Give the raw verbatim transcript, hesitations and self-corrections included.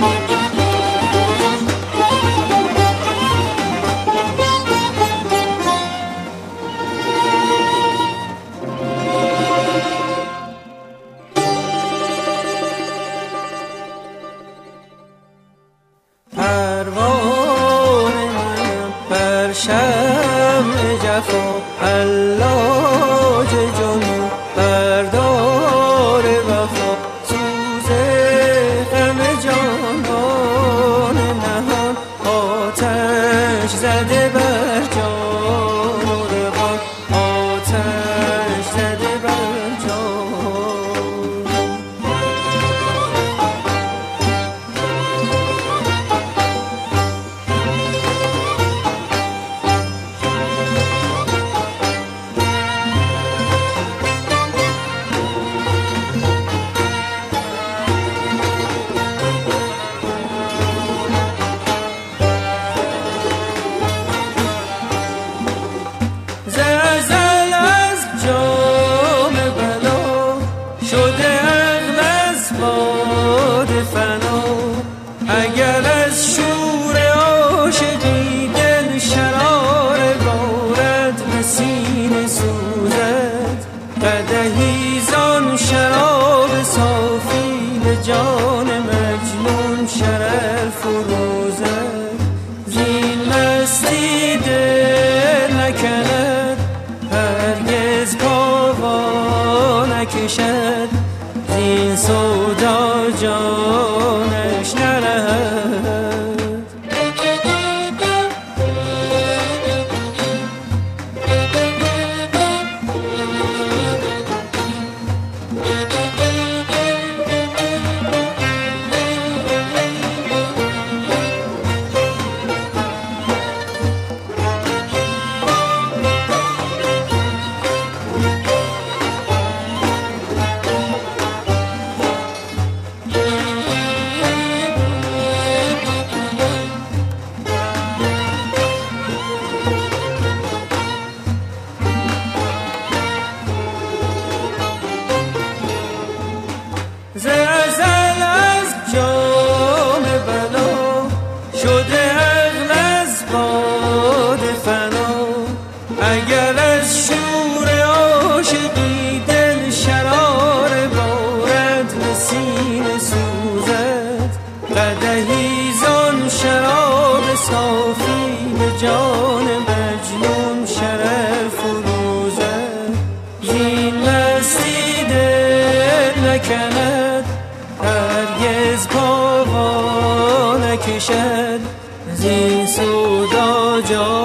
شمع جفا حلاج جنون بردار وفا سوز غم جانان نهان آتش زده بر جان و روان آتش زده بر جان اگر از شور عاشقی دل شرار بارد به سینه سوزد قدحی زان شراب صافی به جان مجنون شرر فروزد زین مستی دل نکند هرگز پا نکشد زین سودا جانش نرهد ز ازل از جام بلا شده عقل از باد فنا اگر از شور عاشقی دل شرار بارد به سینه سوزد قدحی زان شراب صافی به جان مجنون شرر فروزد زین مستی دل نکند هرگز پا نکشد زین سودا جا